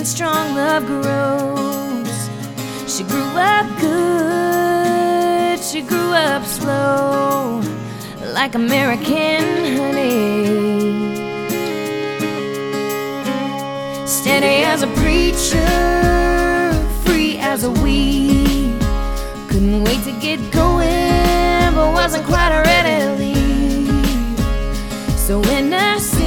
strong love grows. She grew up good, she grew up slow, like American honey. Steady as a preacher, free as a weed. Couldn't wait to get going, but wasn't quite ready to leave. So when I